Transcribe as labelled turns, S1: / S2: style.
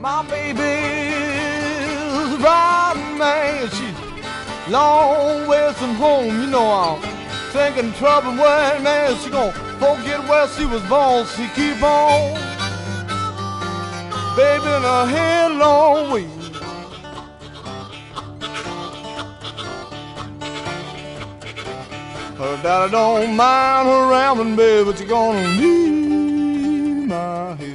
S1: My baby's riding, man. She's long ways from home. You know, I'm thinking trouble when, man, she gonna forget where she was born. She keep on, baby, in a headlong way. Her daddy don't mind her rambling, baby, but you're gonna leave my head.